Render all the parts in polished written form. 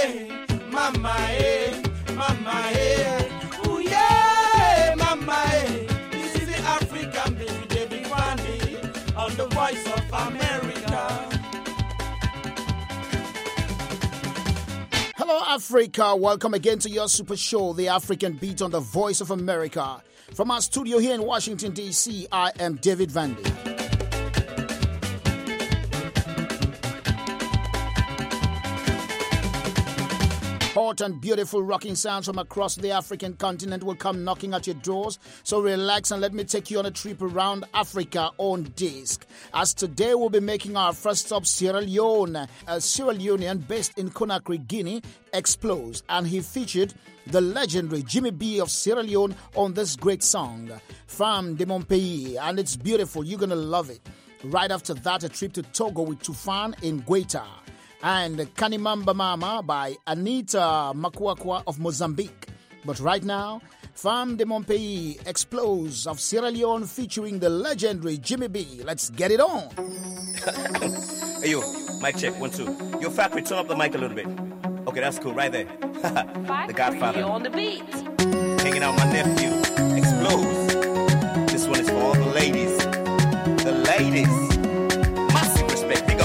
mama, mama, ooh yeah, mama, this is the African baby, David Randy, on the Voice of America. Hello, Africa. Welcome again to your super show, The African Beat on the Voice of America. From our studio here in Washington, D.C., I am David Vandy. Hot and beautiful rocking sounds from across the African continent will come knocking at your doors. So relax and let me take you on a trip around Africa on disc. As today we'll be making our first stop, Sierra Leone. A Sierra Leonean based in Conakry, Guinea, explodes, and he featured the legendary Jimmy B of Sierra Leone on this great song, Femme de Mon Pays, and it's beautiful. You're gonna love it. Right after that, a trip to Togo with Tufan in Guaita, and Kanimamba Mama by Anita Makuakwa of Mozambique. But right now, Femme de Mon Pays explodes of Sierra Leone featuring the legendary Jimmy B. Let's get it on. Hey, yo, mic check, 1, 2. Yo, Factory, turn up the mic a little bit. Okay, that's cool, right there. The Godfather. On the beat. Hanging out with my nephew. Explodes. This one is for all the ladies. The ladies. Massive respect. Big up.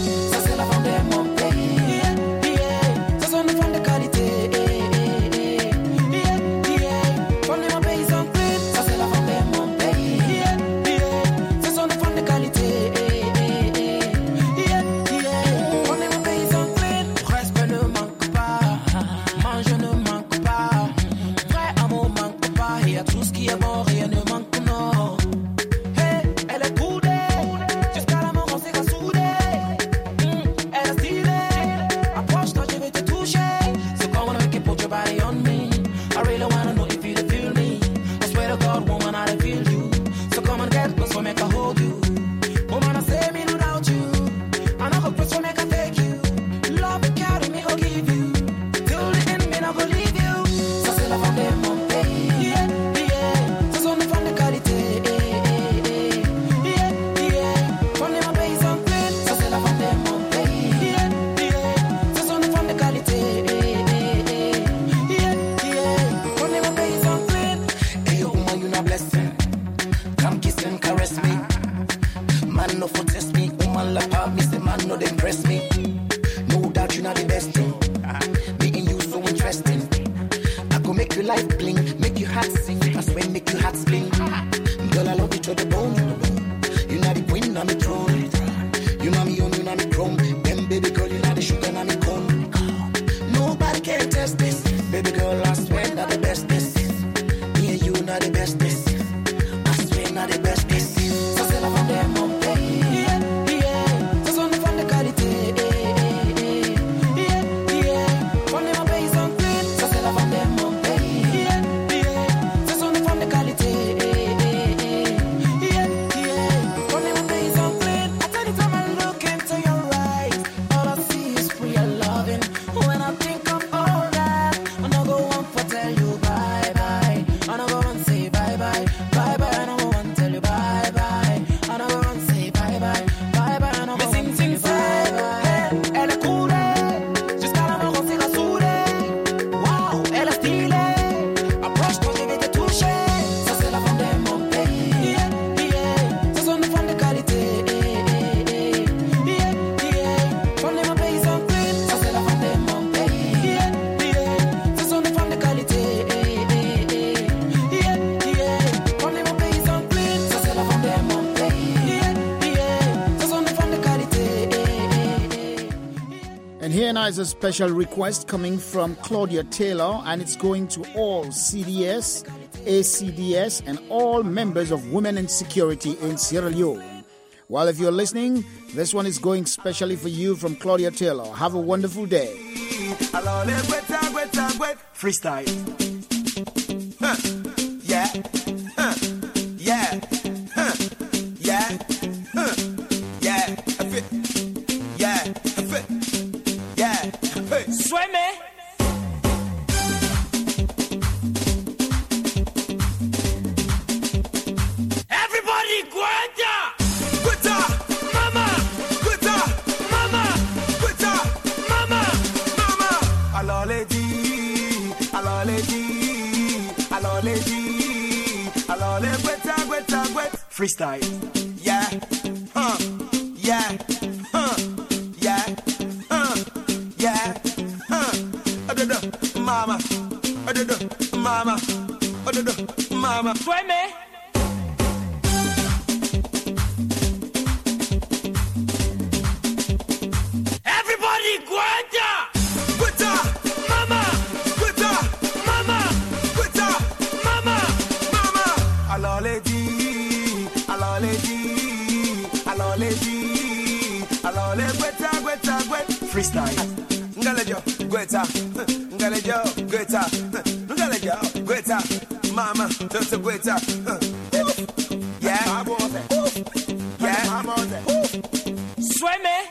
Is a special request coming from Claudia Taylor, and it's going to all CDS, ACDS, and all members of Women in Security in Sierra Leone. Well, if you're listening, this one is going specially for you from Claudia Taylor. Have a wonderful day. Freestyle. Yeah. Yeah. Yeah. Yeah. Yeah. Hey. Sueme. Everybody, Guanta! Guanta! Mama! Guanta! Mama! Guanta! Mama! Mama! aloledi, aloledi, aloledi, alole gweta gweta gwet. Freestyle. Yeah, yeah, yeah, yeah, mama, mama, mama. Sueme. Everybody, Guanta! Gweta, Mama! gweta, Mama! gweta, Mama! mama. Aloledi, aloledi, aloledi, alole gweta gweta gwet. Freestyle. Ngalejo, gweta, ngalejo, gweta, ngalejo, gweta, mama, just gweta. Yeah, yeah, Sueme.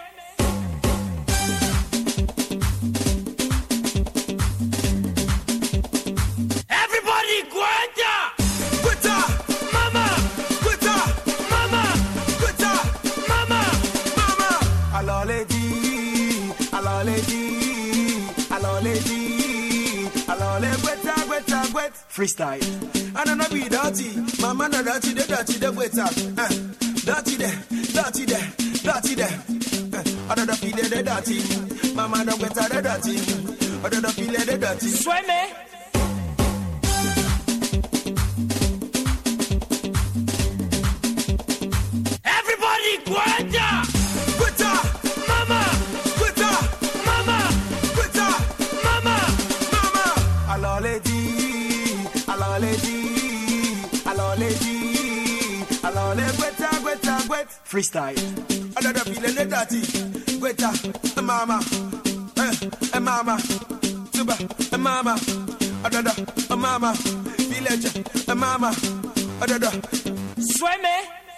Everybody, Guanta! gweta, Mama! gweta, Mama! gweta, Mama! mama. Aloledi, aloledi, aloledi, alole gweta gweta gwet. Freestyle. I don't know be dirty, mama no dirty the gweta. Dirty there, dirty there, dirty there. I don't feel the dirty, mama no gweta the dirty. I don't feel the dirty. Sueme. Everybody, Guanta! Gweta, Mama! gweta, Mama! gweta, Mama! mama. Aloledi, aloledi, aloledi, alole gweta gweta gwet. Freestyle. I don't feel the dirty, gweta, mama, mama, tuba, mama, I don't mama, village, mama, I don't. Sueme.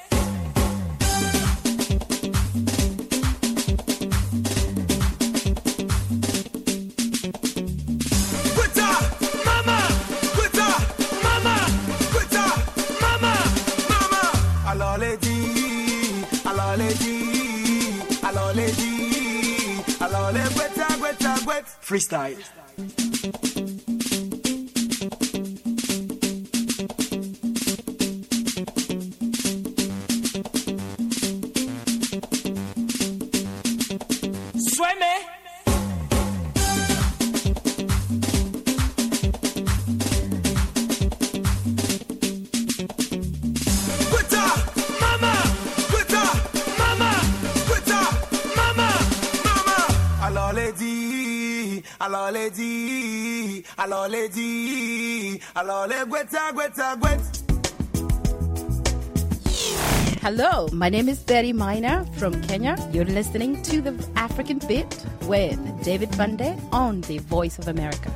Gweta, Mama! gweta, Mama! gweta, Mama! mama. Aloledi, aloledi, aloledi, alole gweta gweta gwet. Freestyle. Sueme. Gweta, Mama! gweta, Mama! gweta, Mama! mama. Aloledi, aloledi, aloledi, alole gweta gweta gwet. Hello, my name is Betty Minor from Kenya. You're listening to The African Bit with David Bunde on The Voice of America.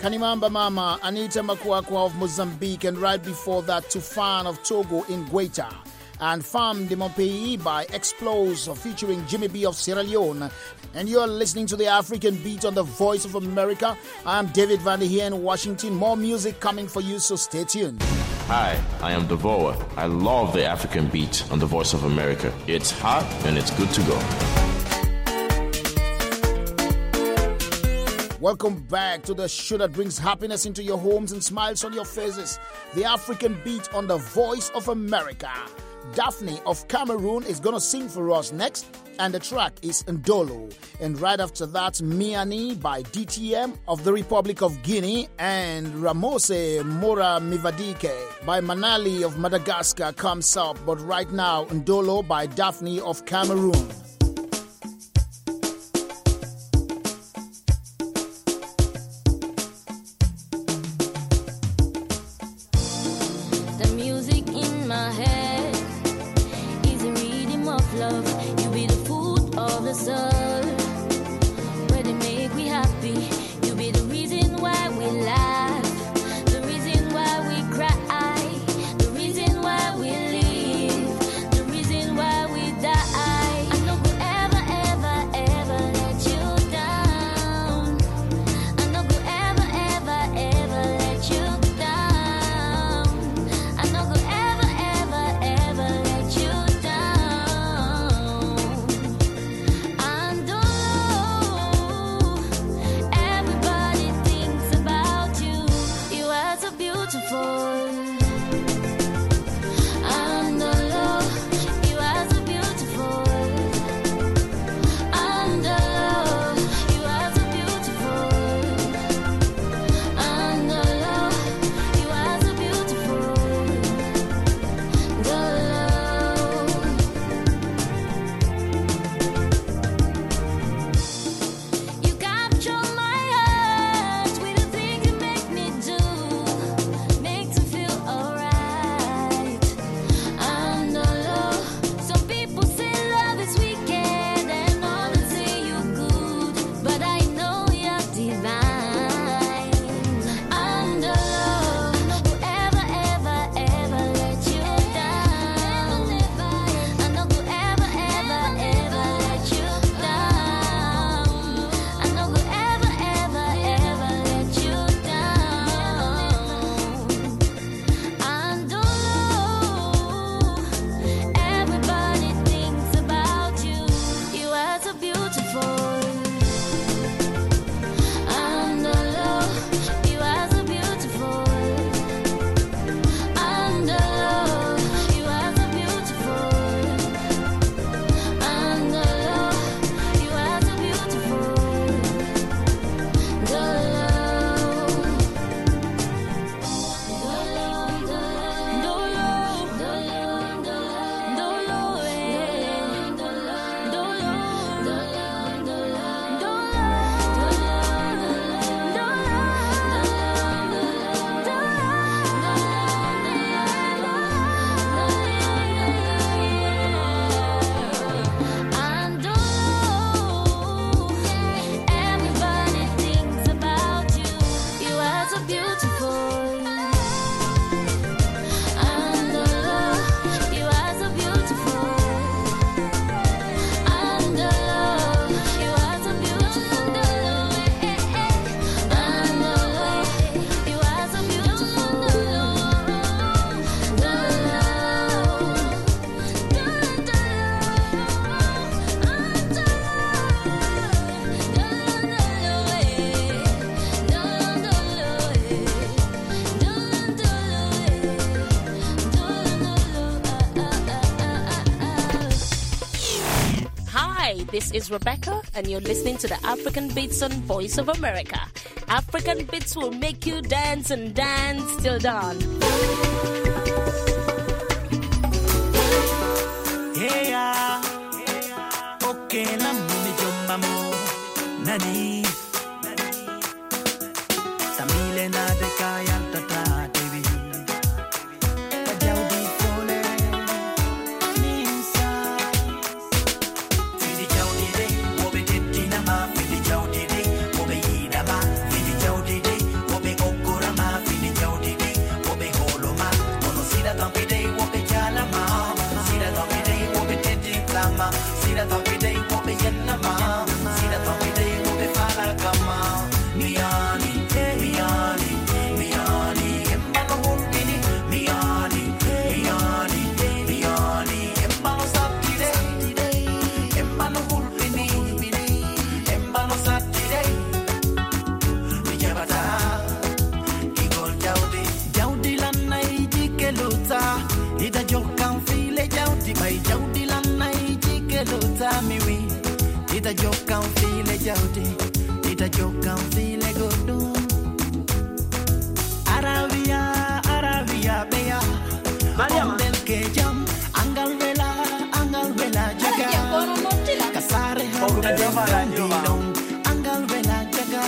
Kanimamba Mama, Anita Makwakwa of Mozambique, and right before that, Tufan of Togo in Guaita. And Femme de Mon Pays by Explose featuring Jimmy B of Sierra Leone. And you're listening to the African Beat on the Voice of America. I'm David Van Der here in Washington. More music coming for you, so stay tuned. Hi, I am Devoa. I love the African Beat on the Voice of America. It's hot and it's good to go. Welcome back to the show that brings happiness into your homes and smiles on your faces. The African Beat on the Voice of America. Daphne of Cameroon is going to sing for us next, and the track is Ndolo. And right after that, Miani by DTM of the Republic of Guinea, and Ramose Mora Mivadike by Manali of Madagascar comes up. But right now, Ndolo by Daphne of Cameroon. The music in my head is a rhythm of love. You be the food of the soul, where they make me happy. You be the reason why we laugh, the reason why we cry, the reason why we live, the reason why we die. I no go ever, ever, ever let you down. I no go ever, ever, ever let you down. I no go ever, ever, ever let you down. And everybody thinks about you. You are so beautiful. And you are so beautiful. And you are so beautiful. And you are so beautiful. You capture my heart with the things you make me do, makes me feel alright. And some people say love is wicked and others say you're good, but I know you're divine. And no go ever, ever, ever let you down. I no go ever, ever, ever let you down. I no go ever, ever, ever let you down. And everybody thinks about you. You are so beautiful. And you are so beautiful. And you are so beautiful. And you are so beautiful. And everybody thinks about you. You are so beautiful. And you are so beautiful. And you are so beautiful. And you are so Hi, this is Rebecca, and you're listening to the African Beats on Voice of America. African Beats will make you dance and dance till dawn. Yeah, okay, namuni jombamo, nani, samile na deka yantata devi, kajaudi kole, nimsa, fidi jaudi de, obe teti nama, fidi jaudi de, obe yida ma, fidi jaudi de, obe me we. Did a joke and feel a jouty. Did a joke and feel a good do. Arabia, bea. Del que jam, angal vela, jaga. Kasare hanga de bandilong, angal vela jaga.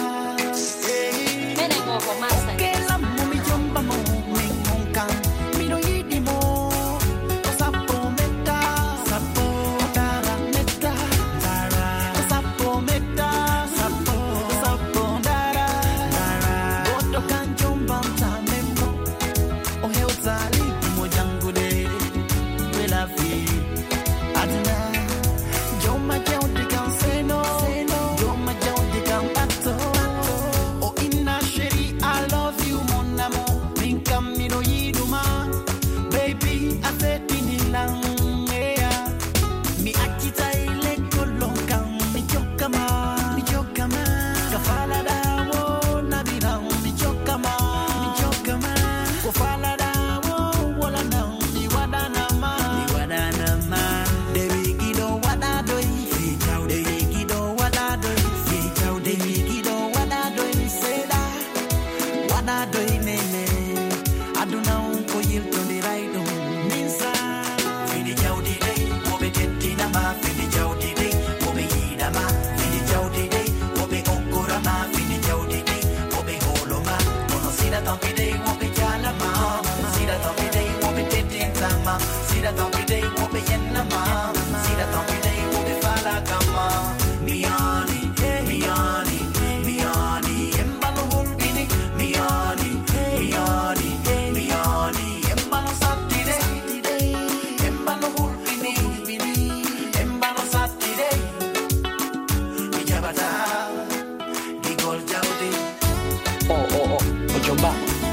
Que la mumi jomba mo, mingongkang, miro yidi mo. Sapo meta, sapo dara meta, dara. Sapo meta, sapo dara, dara. Goto kan jomba mtamemo, oheo zali mo jangu de, wela fi, adna. Joma jauti kan seno, joma jauti kan pato. Oh inna sheri, I love you mon amour. Minka mino yiduma, baby I said inilang ea. Mi akita ile kolonkan, mi jokama. Kafala dawo nabirang, mi jokama. Kofala dawo wala nang mi wadanama. Dewi gido wadadoi, Dewi gido wadadoi, Dewi gido wadadoi, seda wadadoi nene. Aduna unko yilto ni raido minsa. Fini jaudi day, wobe tetina ma. Fini jaudi day, wobe yida ma. Fini jaudi day, wobe okura ma. Fini jaudi day, wobe holo ma. Mono sida tampi day, wobe jala ma. Sida tampi day, wobe tetinta ma. Sida tampi day, wobe yenna ma. Sida tampi day, wobe fala kama. Miani, embalo hulbini. Miani, embalo satire. Embalo hulbini, embalo satire. Mijabata, gigol jaudi. Ojomba.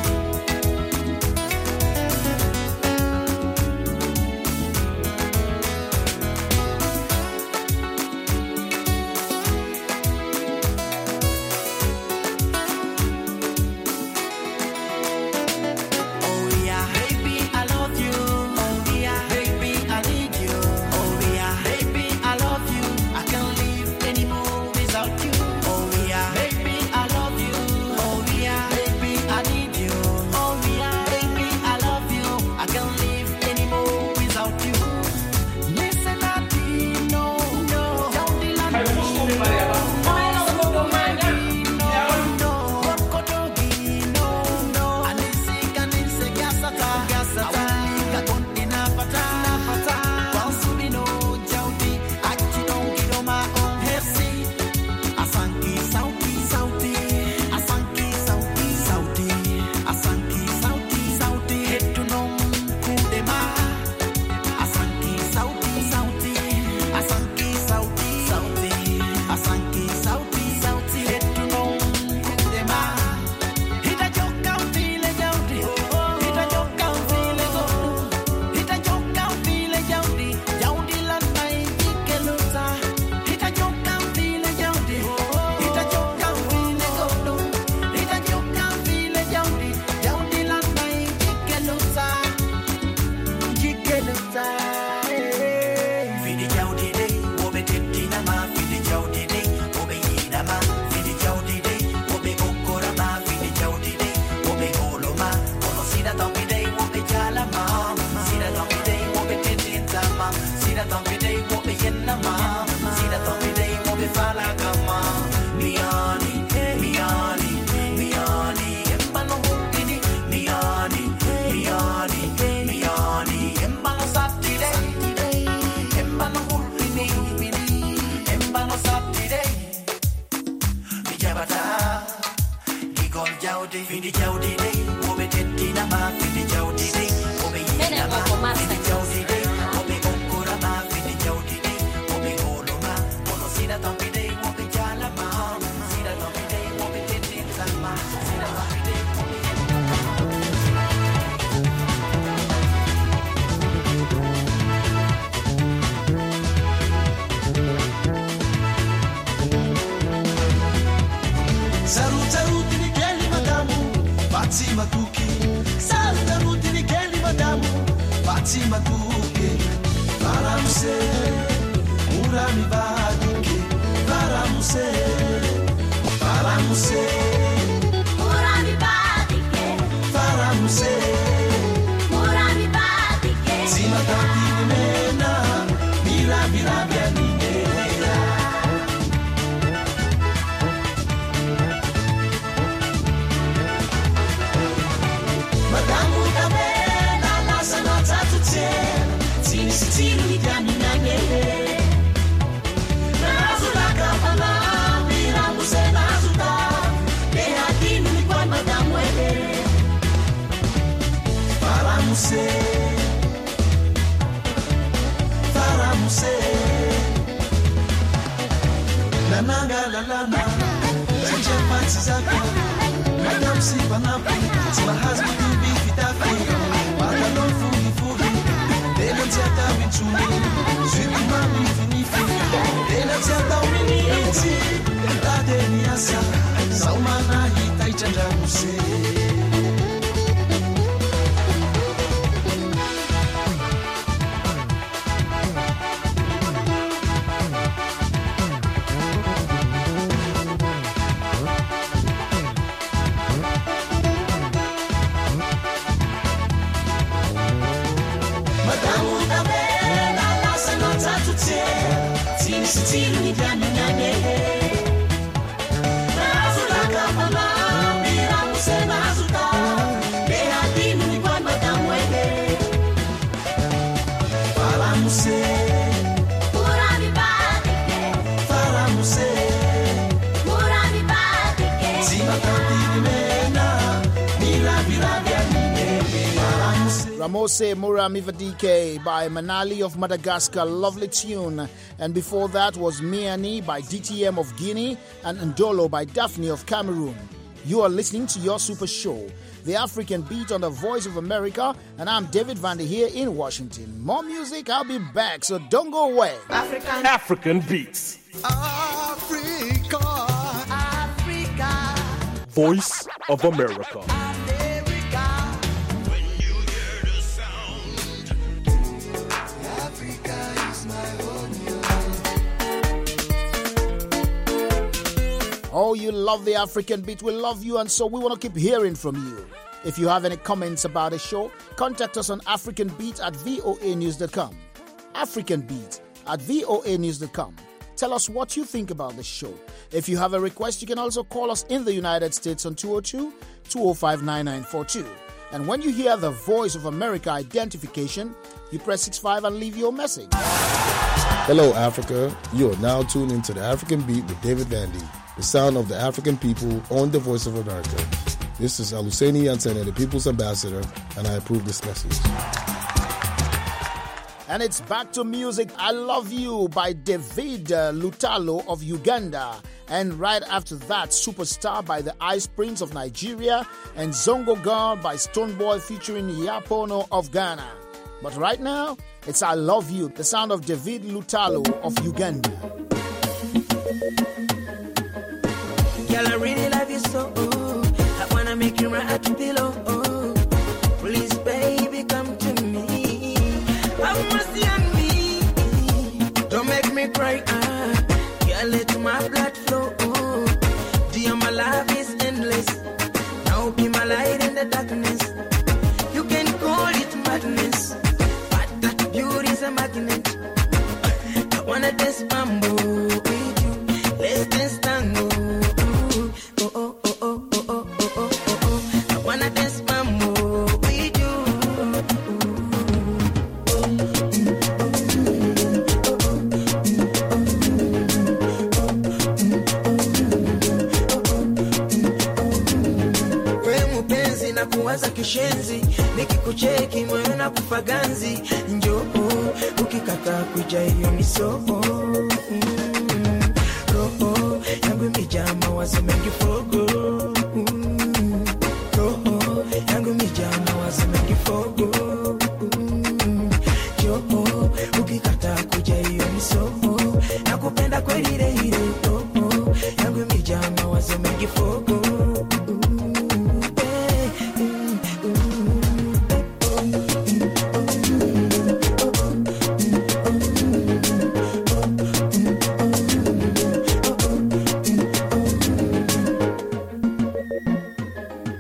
Oh yeah, baby, I love you. Oh yeah, baby, I need you. Oh yeah, baby, I love you. I can't live anymore without you. Oh yeah, baby, I love you. Oh yeah, baby, I need you. Oh yeah, baby, I love you. I can't live anymore without you. Listen, no. Don't be like Findi jaudi day, wobe tetti na ma. Findi jaudi day, wobe yina ma. Findi jaudi day, wobe okura ma. Findi jaudi day, wobe holo ma. Kono sida tampi day, wobe jala ma. Sida tampi day, wobe tetti na ma. Sida tampi day, wobe yina Saruti ni keli madamu, Fatima Kuki. Saruti ni keli madamu, Fatima Kuki. Baramse, Murami Badike, Paramuse, Paramuse, Murami Badike, Paramuse, Murami Badike, Simatati Mena, Mira Mira Bianina. Madamu Kabena, la Sanata to tell, Tini Bianina. Nazulaka Pala, Mira Musena Zuta, they had been with one Madame Wede. Paramuse, Paramuse, Nananga Lalana, Janja Patsaka, Madame Sipanapi, my husband will be Fitafi, Madame Fugi, they don't tell me to me, Sweet Mammy Finifi, they don't tell me Niti, Lade Niasa, Saumana Hita Janja Muse. Ramose Murami Vadike by Manali of Madagascar, lovely tune. And before that was Miani by DTM of Guinea and Ndolo by Daphne of Cameroon. You are listening to your super show, The African Beat on the Voice of America, and I'm David Vander here in Washington. More music, I'll be back, so don't go away. African Beats. Africa. Voice of America. Oh, you love the African Beat. We love you, and so we want to keep hearing from you. If you have any comments about the show, contact us on africanbeat@voanews.com. africanbeat@voanews.com. Tell us what you think about the show. If you have a request, you can also call us in the United States on 202-205-9942. And when you hear the Voice of America identification, you press 65 and leave your message. Hello, Africa. You are now tuned into the African Beat with David Vandy, the sound of the African people on the Voice of America. This is Aluseni Yansene, the People's Ambassador, and I approve this message. And it's back to music. I Love You by David Lutalo of Uganda. And right after that, Superstar by the Ice Prince of Nigeria and Zongo Girl by Stonebwoy featuring Yapono of Ghana. But right now, it's I Love You, the sound of David Lutalo of Uganda. Girl, I really love you so, I wanna make you my happy pillow, please, baby, come to me. Have mercy on me. Don't make me cry, girl, let my blood flow, dear, my love is endless. Now be my light in the darkness. You can call it madness, but that beauty is a magnet. I wanna dance mambo with you. Let's dance tango. I wanna dance mambo with you. We mupenzi na kuwaza kishenzi, nikikucheki moyo na kufaganzi. Njoo ukikata kuja hiyo misoko, roho yangu imejaa mawazo mengi fogo, roho yangu imejaa mawazo mengi fogo, njoo ukikata kuja hiyo misoko, nakupenda kweli ile ile, roho yangu imejaa mawazo mengi fogo.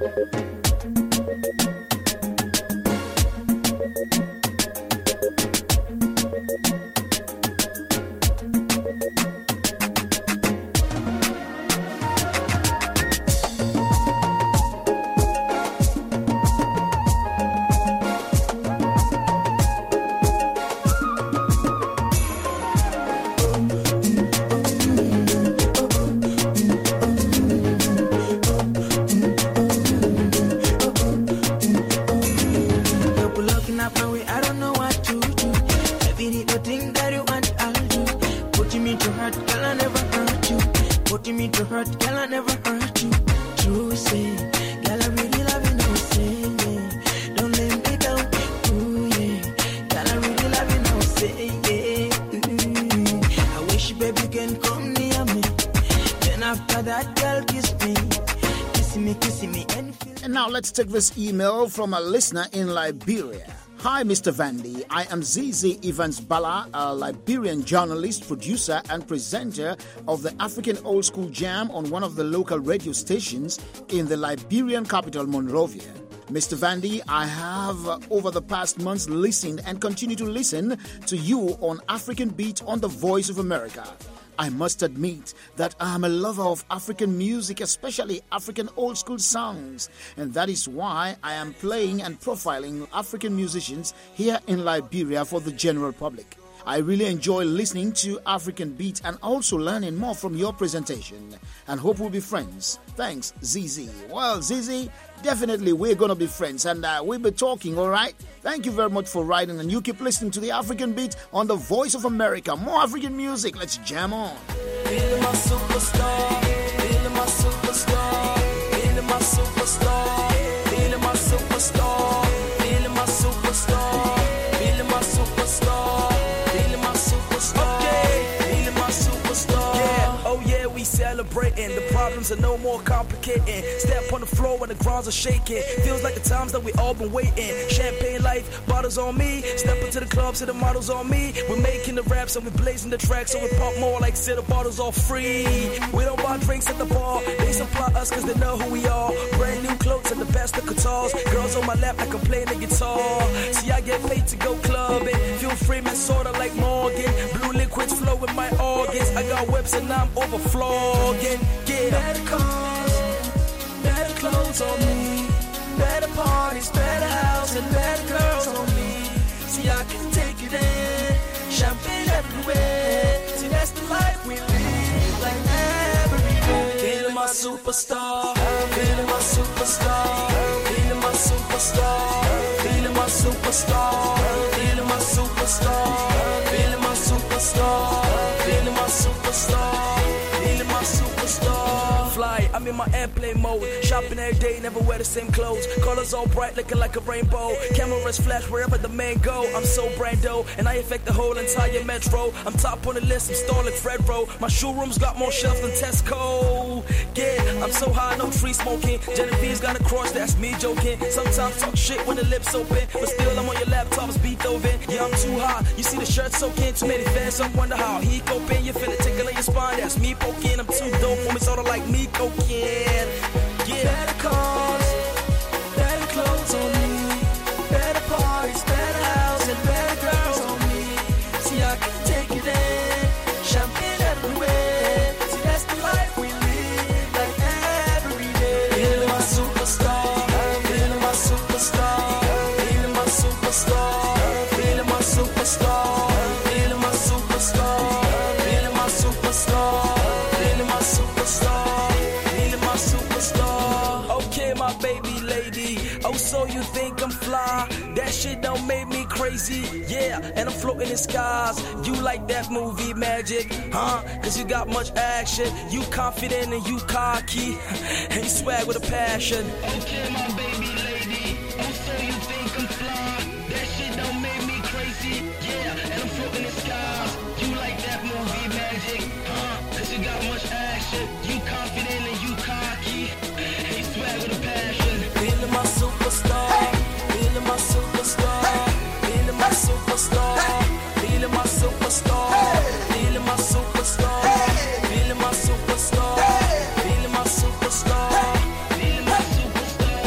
Let's take this email from a listener in Liberia. Hi, Mr. Vandy. I am Zizi Evans Bala, a Liberian journalist, producer, and presenter of the African Old School Jam on one of the local radio stations in the Liberian capital, Monrovia. Mr. Vandy, I have over the past months listened and continue to listen to you on African Beat on the Voice of America. I must admit that I am a lover of African music, especially African old school songs, and that is why I am playing and profiling African musicians here in Liberia for the general public. I really enjoy listening to African Beat and also learning more from your presentation, and hope we'll be friends. Thanks, Zizi. Well, Zizi, definitely we're going to be friends, and we'll be talking, all right? Thank you very much for writing, and you keep listening to the African Beat on the Voice of America. More African music. Let's jam on. Feeling my superstar, feeling my superstar, feeling my superstar, feeling my superstar, feeling my superstar, feeling my superstar, feeling my superstar, feeling my superstar. Yeah, oh yeah, we celebrating. The problems are no more complicating. Step on the floor when the grounds are shaking. Feels like the times that we all been waiting. Champagne life, bottles on me. Step into the club, see the models on me. We're making the raps and we're blazing the tracks, so we pump more like say the bottles all free. We don't buy drinks at the bar. They supply us cause they know who we are. Brand new clothes and the best of guitars. Girls on my lap, I can play the guitar. See, I get paid to go clubbing. Feel free, man, sorta like Morgan. Blue liquids flow in my organs. I got whips and I'm overflowing. Yeah. Better cars, better clothes on me. Better parties, better house, and better girls on me. See, I can take it in. Champagne everywhere. See, that's the life we live, like every day. Feeling my superstar, feeling my superstar, feeling my superstar, feeling my superstar, feeling my superstar, feeling my superstar, feeling my superstar, feeling my superstar. Fly, I'm in my airplane mode. Shopping every day, never wear the same clothes. Colors all bright, looking like a rainbow. Cameras flash wherever the man go. I'm so Brando, and I affect the whole entire metro. I'm top on the list, I'm stalling Fred Rowe. My showroom's got more shelves than Tesco. Yeah, I'm so high, no tree smoking. Genevieve's got a cross, that's me joking. Sometimes talk shit when the lips open, but still I'm on your laptop's Beethoven. Yeah, I'm too hot. You see the shirt soaking, too many fans, I wonder how he coping. You feel it tickling your spine, that's me poking. I'm too dope for me, sorta like me cocaine. Yeah. Better cars, better clothes on me. Better parties, better house, and better girls on me. See, I can take it in. Champagne everywhere. See, that's the life we live, like every day. Feeling my superstar, feeling my superstar, feeling my superstar, feeling my superstar, feeling my superstar, feeling my superstar, feeling my superstar. Okay, my baby lady. Oh, so you think I'm fly? That shit don't make me crazy. Yeah, and I'm floating in skies. You like that movie Magic, huh? Cause you got much action. You confident and you cocky. And you swag with a passion. Okay, my baby lady. Oh, so you think I'm fly? That shit don't make me crazy. Yeah, and I'm floating in skies. You like that movie Magic, huh? Cause you got much action. You confident and you cocky. And you swag with a passion. Feeling my superstar. Feeling my superstar. Feeling my superstar. Feeling my superstar. Feeling my superstar. Feeling my superstar. Feeling my superstar. Feeling my superstar.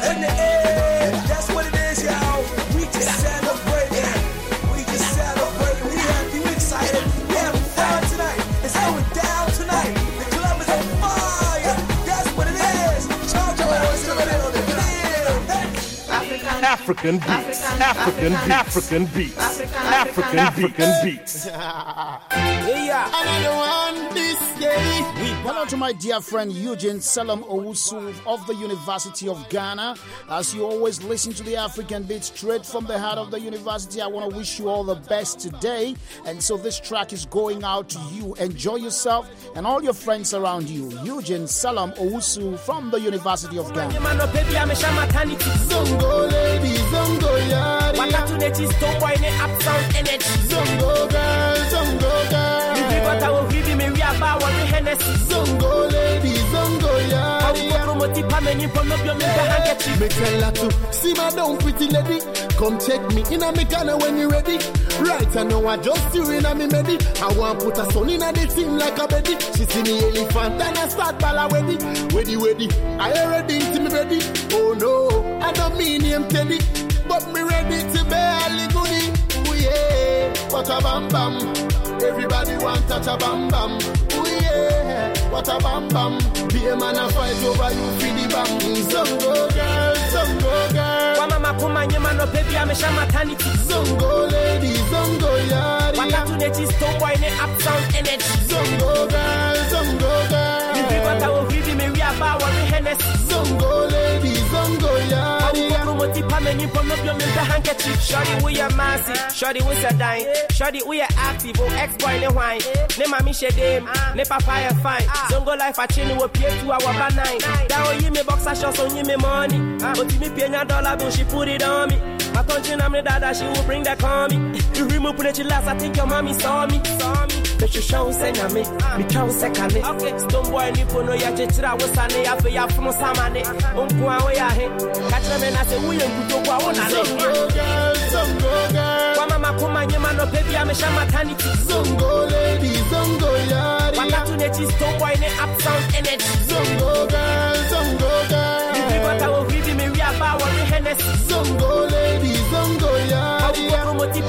in the air. That's what it is, y'all. We just celebrate. We just celebrate. We happy, we excited. We having fun tonight. It's going down tonight. The club is on fire. That's what it is. Charge your voice in the middle. African beats. African beats. African beats. Another one this day. Hello to my dear friend Eugene Selam Owusu of the University of Ghana. As you always listen to the African Beat straight from the heart of the university, I want to wish you all the best today. And so this track is going out to you. Enjoy yourself and all your friends around you. Eugene Selam Owusu from the University of Ghana. Zongo lady, zongo yari. Zongo girl, zongo girl. Zongo lady, zongo yari. Me tell her to see my down pretty lady. Come check me in a me Ghana when you ready. Right, I know I just you in a me medi. I want put a son in a the team like a beddy. She see me elephant and I start balla weddy. Weddy, I already to me ready. Oh no, I don't mean him Teddy, but me ready to barely goodie. Oh yeah, what a bam bam. Everybody want touch a bam bam. Oh yeah, what a bam bam. Be a man a fight over you for the bam. Zongo girl, zongo girl. Wamama kuma nyema no baby amesha maternity. Zongo lady, zongo yari. Wakatu neti stone boy ne uptown energy. Zongo girl, zongo girl. You be what I will read me we about what we hennes. Zongo lady, zongo yari. Shorty, we are massive. Shorty, we are dying. Shorty, we are active. Oh, ex-boy, ne wine. Ne mami shedem. Ne papaya fine. Zongo life a chin will pay 2 hours by 9. That will me boxer shots on you me money. But me pay $1 bill, she put it on me. My country name me dada, she will bring that on me. You remove put it last, I think your mommy saw me. But you show send me. Me chow second me. Stone boy, nipo no ya chitra was sane ya fe ya from samane. Unkwa we ya he. Catch them and I say, we ain't good to go on. Zongo girl, zongo girl. Wamama kuma nyema no baby amesha maternity. Zongo lady, zongo yari. Wakatu neti stone boy ne uptown energy. Zongo girl, zongo girl. You be what I will read me we about what we hennes. Zongo lady, zongo yari. I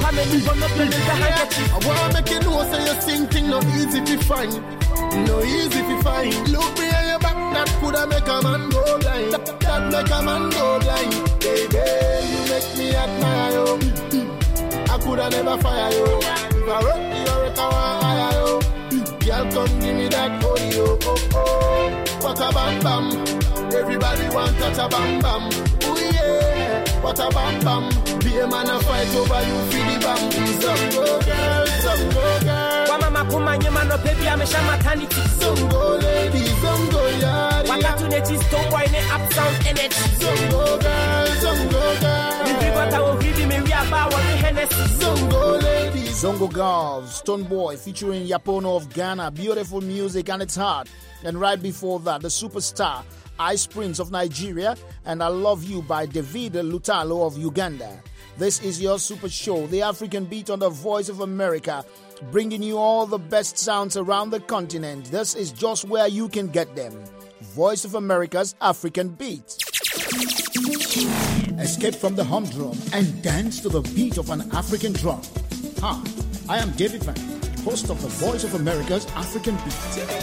wanna make you know say your thing no easy to find. No easy to find. Look me on your back, that coulda make a man go blind. That make a man go blind. Baby, you make me admire you. I coulda never fire you. If I work you, I hire you. Girl, come give me that audio. Oh, what a bam bam. Everybody want touch a bam bam. Oh yeah, what a bam bam. Be a man a fight over you for the bam. Zongo girl, zongo girl. Wamama kuma nyema no baby amesha maternity. Zongo lady, zongo yari. Wakatu neti stone boy ne uptown energy. Zongo girl, zongo girl. You be what I will read me we about what we hennes. Zongo lady. Zongo Girl, Stone Boy featuring Yapono of Ghana. Beautiful music and it's hard. And right before that, the superstar Ice Prince of Nigeria and I Love You by David Lutalo of Uganda. This is your super show, The African Beat on the Voice of America, bringing you all the best sounds around the continent. This is just where you can get them. Voice of America's African Beat. Escape from the humdrum and dance to the beat of an African drum. Hi, I am David Van, host of the Voice of America's African Beat.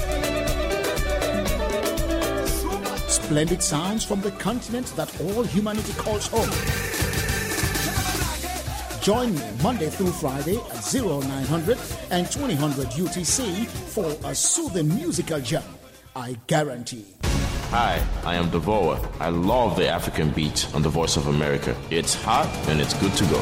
Splendid sounds from the continent that all humanity calls home. Join me Monday through Friday at 0900 and 2000 UTC for a soothing musical jam. I guarantee. Hi, I am Devoa. I love the African Beat on the Voice of America. It's hot and it's good to go.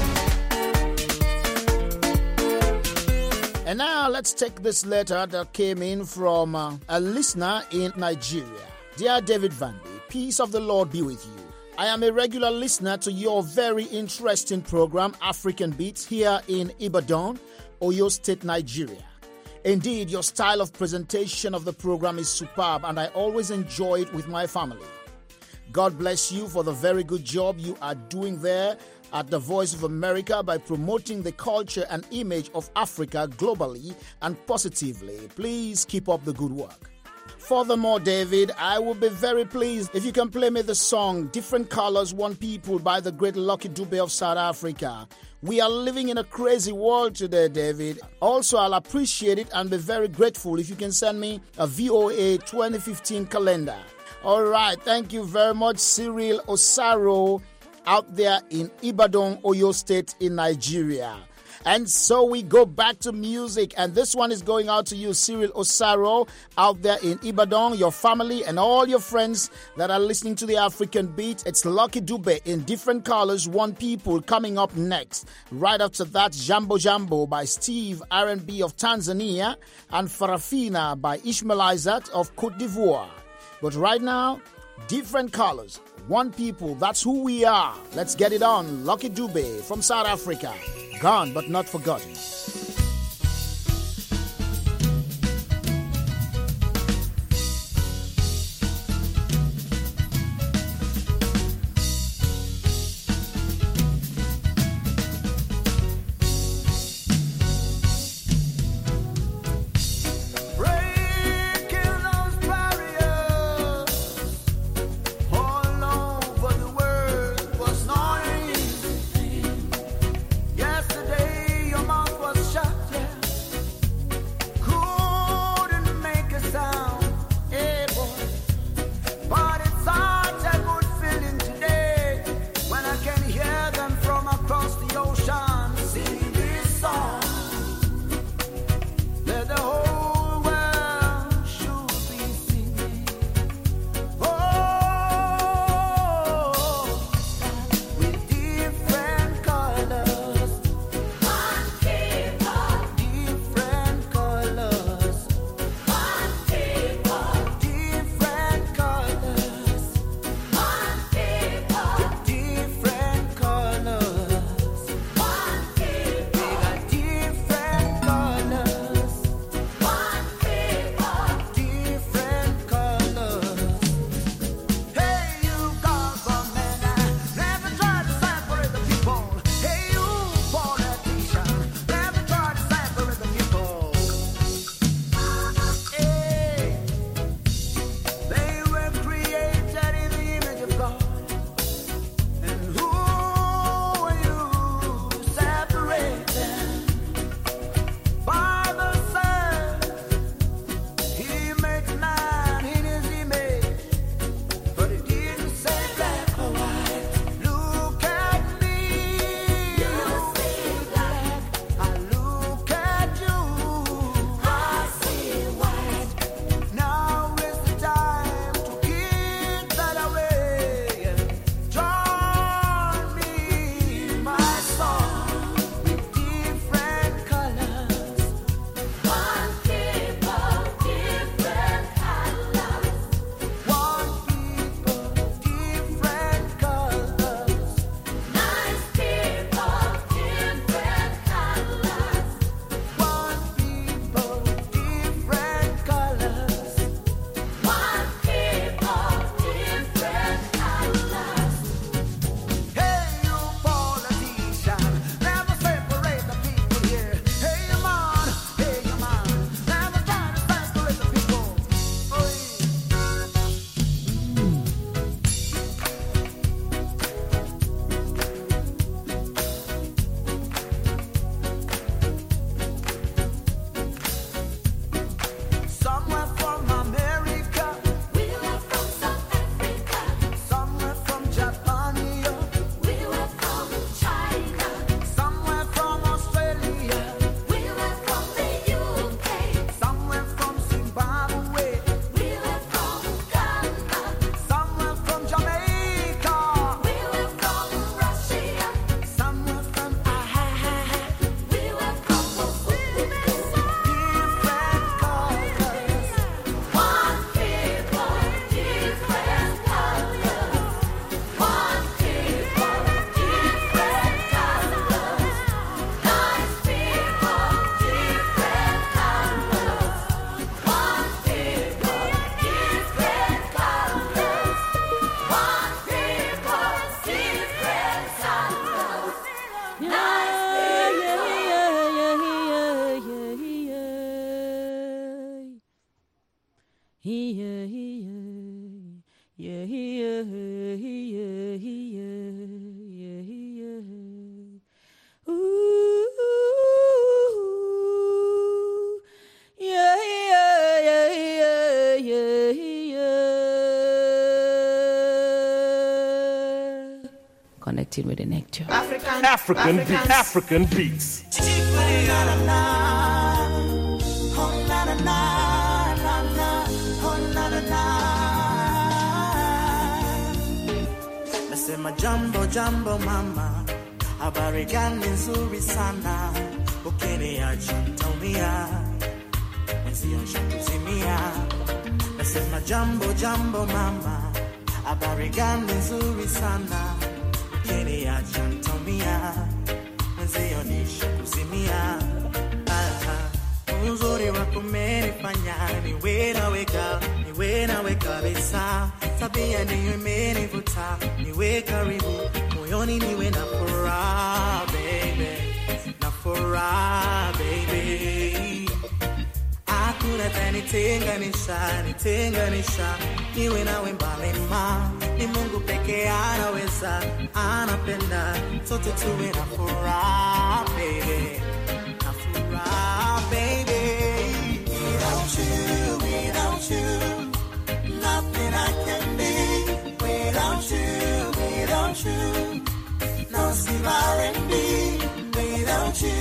And now let's take this letter that came in from a listener in Nigeria. Dear David Vandy, peace of the Lord be with you. I am a regular listener to your very interesting program, African Beats, here in Ibadan, Oyo State, Nigeria. Indeed, your style of presentation of the program is superb, and I always enjoy it with my family. God bless you for the very good job you are doing there at the Voice of America by promoting the culture and image of Africa globally and positively. Please keep up the good work. Furthermore, David, I will be very pleased if you can play me the song Different Colors, One People by the great Lucky Dube of South Africa. We are living in a crazy world today, David. Also, I'll appreciate it and be very grateful if you can send me a VOA 2015 calendar. All right, thank you very much, Cyril Osaro, out there in Ibadan, Oyo State in Nigeria. And so we go back to music, and this one is going out to you, Cyril Osaro, out there in Ibadan, your family and all your friends that are listening to the African Beat. It's Lucky Dube in Different Colors, One People coming up next. Right after that, Jambo Jambo by Steve R&B of Tanzania and Farafina by Ishmael Isaac of Cote d'Ivoire. But right now, Different Colors, One People, that's who we are. Let's get it on. Lucky Dube from South Africa. Gone but not forgotten. Yesterday your mouth was shut. connecting with the nectar. African beats. Nasema jambo mama, habari gani nzuri sana, ukiniacha nitaumia, mwenzio nishakuzimia. Nasema jambo mama, habari gani nzuri sana, ukiniacha nitaumia, mwenzio nishakuzimia. Uzuri wako umenifanya niwe nawe kabisa, tabia ndiyo imenivuta niwe karibu, moyoni niwe na furaha baby, hakuna nitenganisha, niwe nawe mbali ni Mungu pekee anaweza, anapenda sote tuwe na furaha baby, na furaha baby. Without you, nothing I can be. Without you, no Steve R&B. Without you,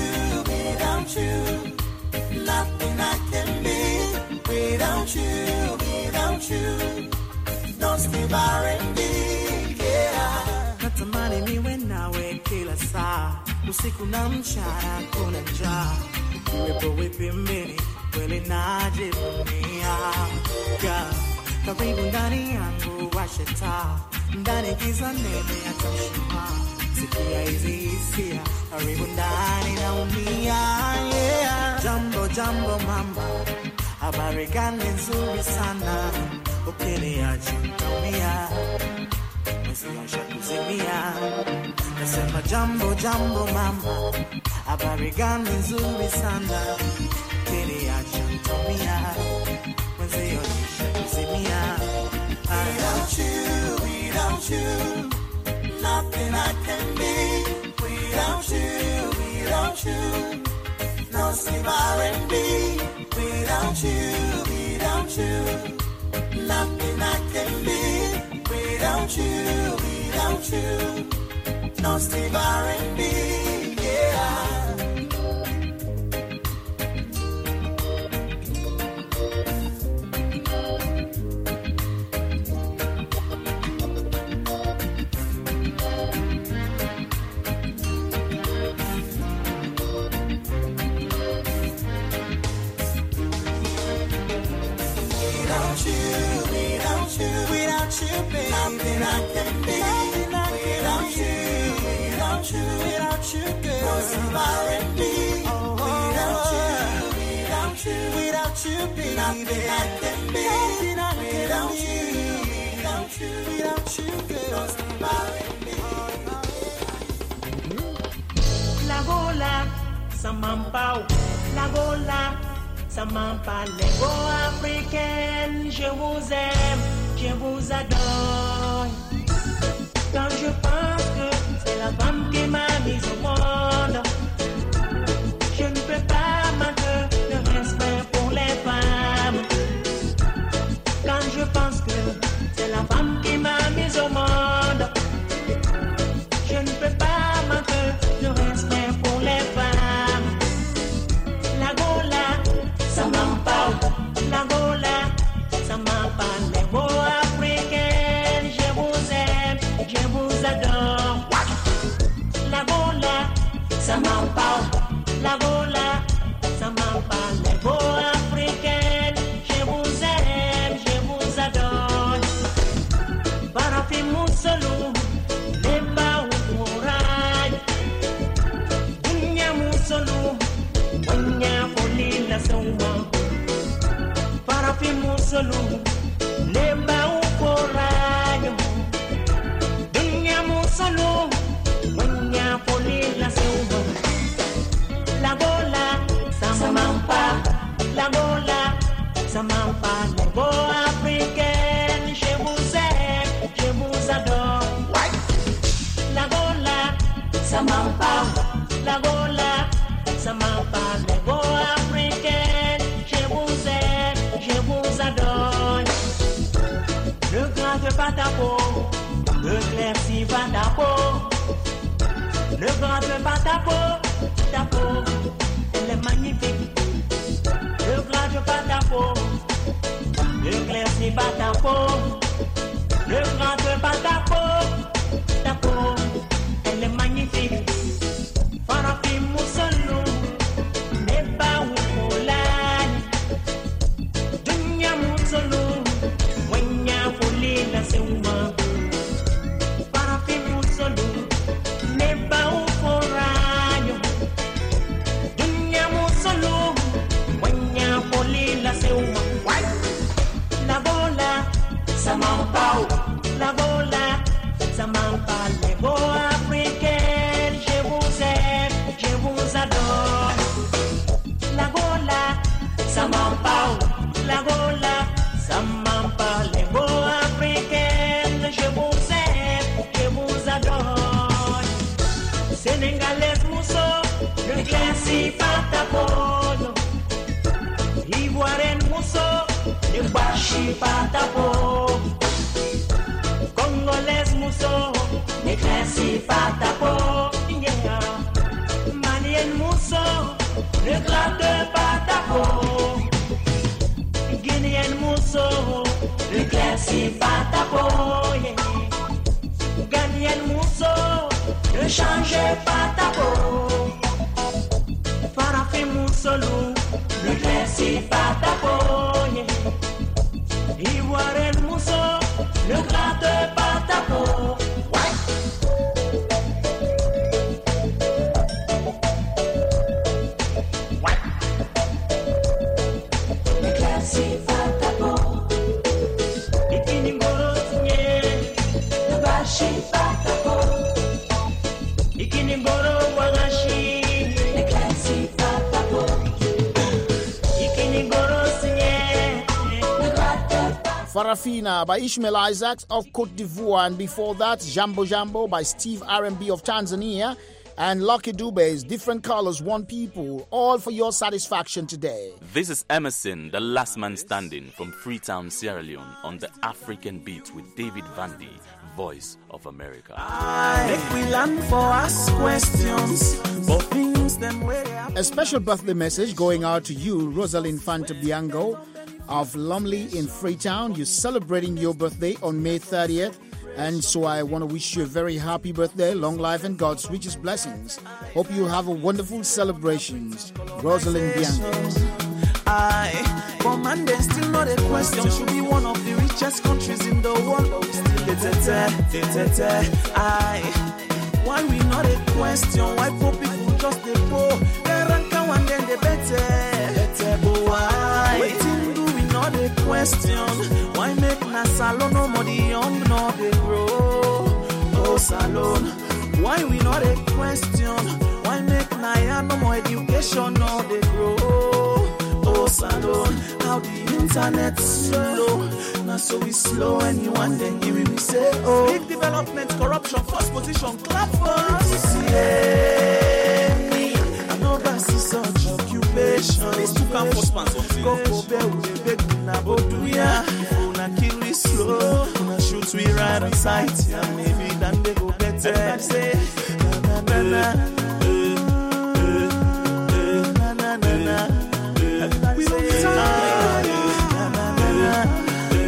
nothing I can be. Without you, no Steve R&B. Yeah. Natamani niwe nawe kila saa, usiku na mchana kuna njaa, ukiwepo pembeni kweli najivunia. Karibu ndani yangu washe taa, ndani giza nene hata mshumaa, sikia hizi hisia, karibu ndani naumia. Yeah. Jambo mama, habari gani nzuri sana, ukiniacha nitaumia, mwenzio nishakuzimia. Nasema jambo mama, habari gani nzuri sana, ukiniacha nitaumia, mwenzio nishakuzimia. Without you, nothing I can be. Without you, no Steve R&B. Without you, nothing I can be. Without you, no Steve R&B. Yeah. Without you, baby, nothing I can be. Without you, girl, no Steve R&B. Without you, baby, nothing I can be. Without you, girl, no Steve R&B. La gola, Samampao, la gola, Samampa, Lego africaine, je vous aime, je vous adore. Quand je pense que c'est la femme qui m'a mise au monde, je ne peux pas manquer de respect pour les femmes. Quand je pense que c'est la femme qui m'a mise au monde, je ne peux pas manquer de respect pour les femmes. La gola, Samampa, la gola, Samampa, les beaux africaines, je vous aime, je vous adore. La gola, Samampa, la gola, Samampa, les beaux africaines, je vous aime, je vous adore. Parafi Moussolou, les baous courage, Dunya Moussolou, Dunya folie la souma. Parafi Moussolou, les baous courage, Dunya Moussolou, Dunya folie la souma. La gola, Samampa, la gola, Samampa, les beaux africaines, je vous aime, je vous adore. La gola, Samampa, la gola, Samampa, les beaux africaines, je vous aime, je vous adore. Le grand de Patapo, le clair si Patapo. grand de pas ta peau, elle est magnifique. Le grand de pas ta peau, le clair c'est pas ta peau. Le grand de pas ta peau, elle est magnifique. Farafi musolu, neba ukolani. Dunya musolu, wanya folila seuma. Farafi musolu, neba ukoranyo. Dunya musolu, wanya folila seuma. La bola, ça m'empao. La bola, ça m'empao. Les beaux africains, je vous aime, je vous adore. La gola, ça m'empao. La gola, ça m'empao. Les beaux africains, je vous aime, je vous adore. Sénégalais mousso, le classique patapolo. Ivoirien mousso, le bachi patapolo. Congolais mousso, le classique patapolo. Malien mousso, le gratte patapolo. Guinéen mousso, le classique patapolo. Ghanien mousso, le change patapolo. Farafi moussolo, le classique patapolo. Ivoirien mousso, le gratte patapolo. Farafina by Ishmael Isaacs of Cote d'Ivoire, and before that, Jambo Jambo by Steve R&B of Tanzania, and Lucky Dube's Different Colors, One People, all for your satisfaction today. This is Emerson, the last man standing from Freetown, Sierra Leone, on the African Beat with David Vandy, Voice of America. Make we learn for us questions for things them way. A special birthday message going out to you, Rosalind Fantabiango of Lumley in Freetown. You're celebrating your birthday on May 30th. And so I want to wish you a very happy birthday, long life, and God's richest blessings. Hope you have a wonderful celebrations. Rosalind Bianco. Command still not a question. Should be one of the richest countries in the world, but we still why we not a question? Why poor people just the poor? They rank and then they better. Why? Waiting do we not a question? Why make na salon no more the young no they grow? Oh salon. Why we not a question? Why make na ya no more education no they grow? Oh salon. How the internet slow? Now so we slow anyone then give me say oh. Big development, corruption, first position, clap for us. Yeah, me. I know that's such occupation. These two come for sponsors. Go for bear with a big na boduya. If we na kill we slow, na shoot we right on sight. Yeah, maybe then they go better. Everybody say na na na na na na na. Everybody say na na na na.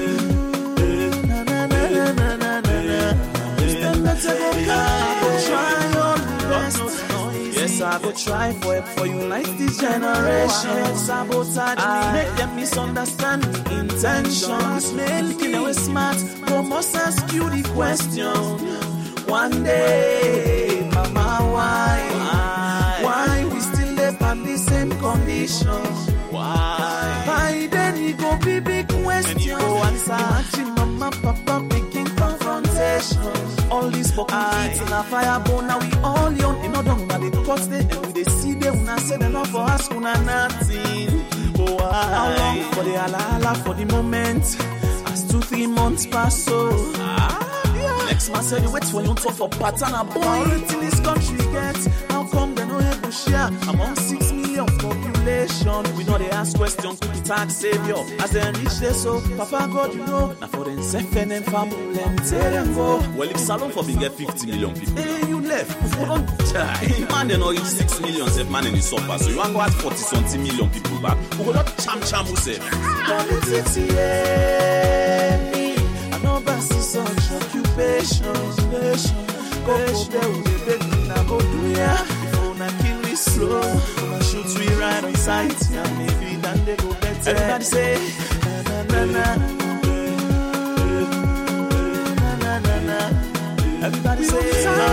Yes, I go try for unite this generation. Sabotage me, make them misunderstand the intentions. Making away smart, but must ask you the question. One day, mama, why we still live on the same conditions? Why? By then it go be big question. Imagine mama, papa making confrontation. All these fucking kids in a fireball, now we all young. You know, don't know the cost they and they see them when I say enough for us, una nothing. Why? How long for the ala for the moment? As 2-3 months pass so. Next man said you wait for you talk for pattern and boy. How in this country gets? How come they no able share among 6 million population? nation. We know they ask questions, we tag savior. As they reach there, so Papa God, you know. Now for them, seven and family, them tell them go. Well, if Salon for big get 50 million people, Hey, you left. you don't die. Man, they know it's 6 million, if man in the supper. So you want to go at 40-something million people back. Who go not cham who say? Politics, yeah. I know best is such occupation. Go there with the baby, now go do ya. Before na kill we slow, na shoot we right on sight, and maybe then they go better. Everybody say, na na na na na na na. Everybody say, na na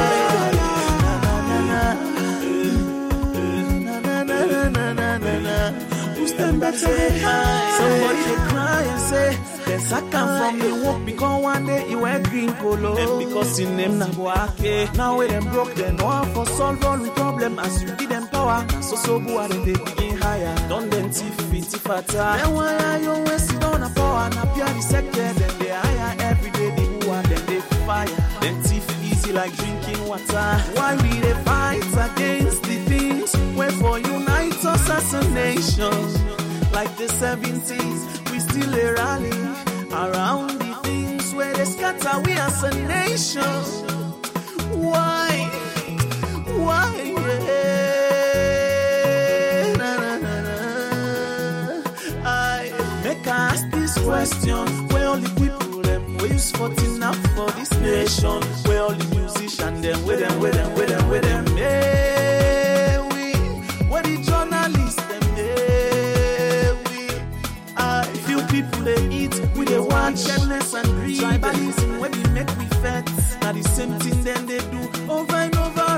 na na. Who's them back say hi? Somebody they cry and say, there's a come from the walk because one day you wear green polo. Them because in them na boake. Now when them broke, they know how for solve all the problem as you give them power. So go and they begin higher. Don't them tifity fata. Then why are you wasting on a power? Na pure the sector, then they hire every day the who and then they fire. Then thief easy like drinking water. Why we they fight against the things where for unite us as a nation? Like the 70s, we still a rally around the things where they scatter we as a nation. Why? Yeah. Na, na, na, na. I make ask this question: where all the people them ways fighting enough for this nation? Where all the musicians them, where them? Hey, where the journalists them? People they eat, we they want gentleness and greed. Tribalism when they make we fat. Now the same thing then they do over and over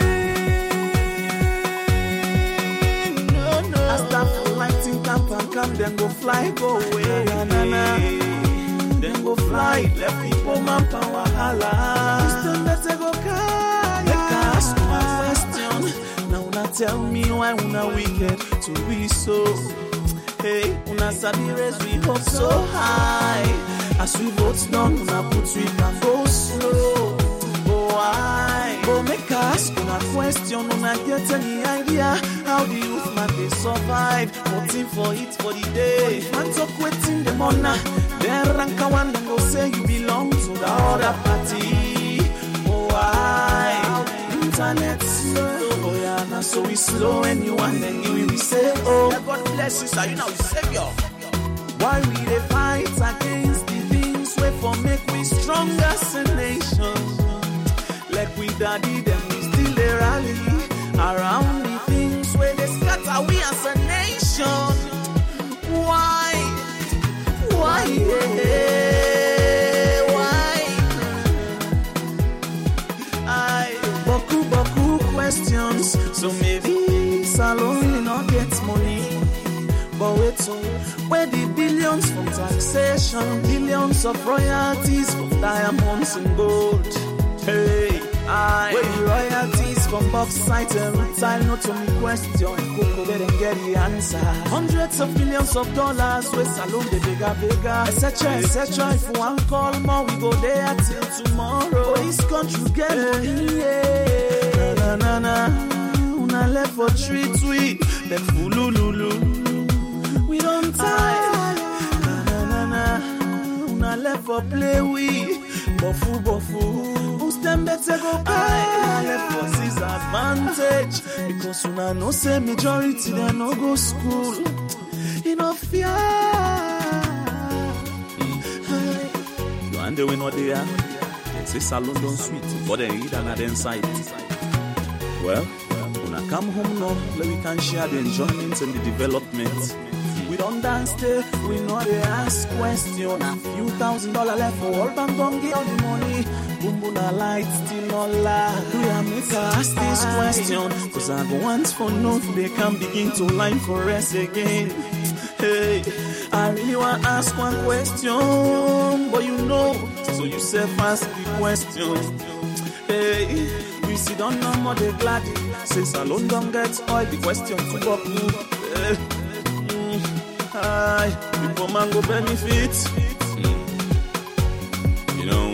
again. No. I start for lighting camp and come, then go fly, go away. Na. Then go fly, left people man power hala. Still better go cry. Make ask my question. Now una tell me why una wicked to be so. Hey, una sabi raise we hope so high. As we vote down, una put we can go slow. Oh, why? Go make us una question, una get any idea how the youth man they survive? Voting for it for the day. Man talk waiting the money. Then rank one, then go say you belong to the other party. Oh, why? Internet slow. Oh, yeah, now so we slow and you want then we say, oh, God bless you, so you know, Savior. Why we they fight against the things where for make we stronger as a nation? Like we daddy them, we still they rally around the things where they scatter we as a nation. Why? Boku questions. So maybe Salon will not get money. But wait, so where the billions from taxation, billions of royalties from diamonds and gold. Hey, where the royalties from bauxite and rutile, not to me question. Coco didn't get the answer. Hundreds of millions of dollars, where Salon the bigger, etc. If one call more, we go there till tomorrow. For this country get money, yeah. Na. Una left for treat we, then fulululu. We don't tie. Na. Una left for play we, bofu. Who's them better go buy? Una left for disadvantage because una no say majority they no go school. Enough fear. You and they we not there. They say Salon don't sweet, but they eat another inside. Well, when I come home now, we can share the enjoyment and the development. We don't dance there, we know they ask question. A few $1,000 left for all bank don't get all the money. Boom, na light still not lie. We are make ask this question, cause I go once for no, they can begin to line for us again. Hey, I really want to ask one question, but you know, so you self ask the question. Hey, we sit down no more they glad. Say Salon don't get oil, the question to go up. Hi, people man go benefit. You know,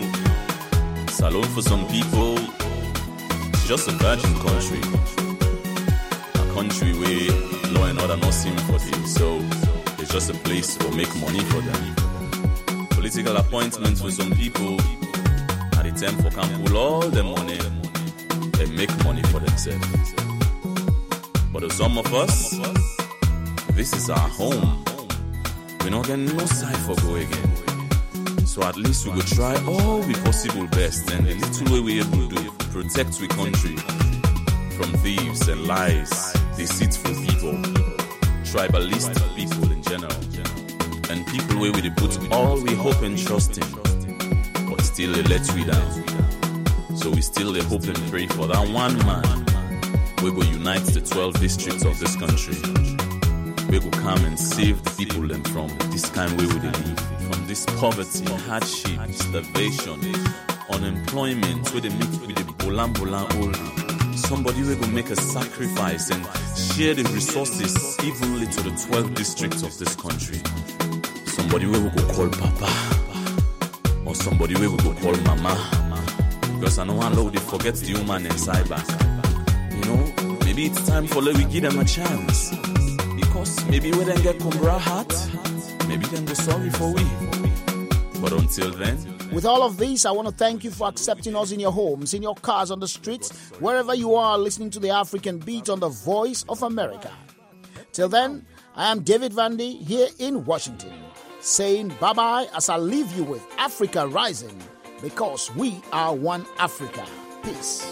Salon for some people, just a virgin country. A country where law and order not seem for them. So it's just a place to make money for them. Political appointments for some people at the time for can pull all the money and make money for themselves. But to some of us, this is our home. We don't get no side for go again. So at least we will try all we possible best and the little way we able to protect we country from thieves and lies, deceitful people, tribalist people in general, and people where we put all we hope and trust in, but still they let we down. So we still they hope and pray for that one man we will unite the 12 districts of this country. We will come and save the people them from this kind way we live, from this poverty, hardship, starvation, unemployment, where they meet with the bolan old. Somebody will go make a sacrifice and share the resources evenly to the 12 districts of this country. Somebody will go call Papa, or somebody will go call Mama, because I know how low they forget the human inside back. You know, maybe it's time for let we give them a chance. Because maybe we then get Kumbra heart, maybe then go sorry for we. But until then, with all of this, I want to thank you for accepting us in your homes, in your cars, on the streets, wherever you are listening to the African Beat on the Voice of America. Till then, I am David Vandy here in Washington, saying bye-bye as I leave you with Africa Rising, because we are one Africa. Peace.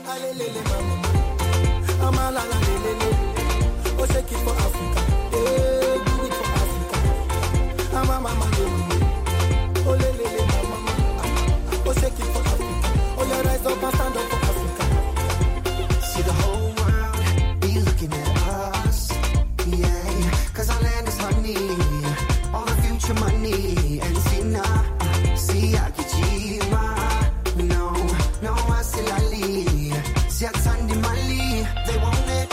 Oh, shake it for Africa. Do it for Africa. Mama, oh, mama. Oh, shake it for Africa. Oh, you rise up and stand up for Africa. See the whole world be looking at us. Yeah, cause our land is honey. All the future money. And see now, see Akijima. No, I see Lali. See Atandi Mali. They want it.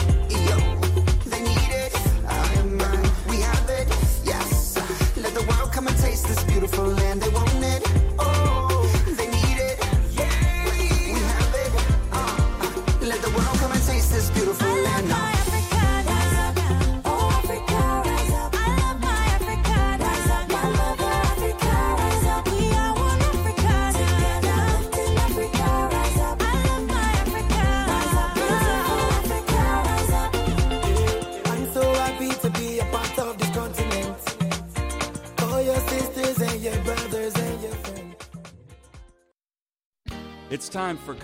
This beautiful land, they want it. Oh, they need it. Yeah, we have it. Let the world come and taste this beautiful land. I love my Africa, rise up. Oh, Africa, rise up. I love my Africa, rise up. I love Africa, rise up. We are one Africa together. Till Africa, rise up. I love my Africa, rise up. Africa, rise up. I'm so happy to be a part of this continent. All your sisters and your brothers and your friends. It's time for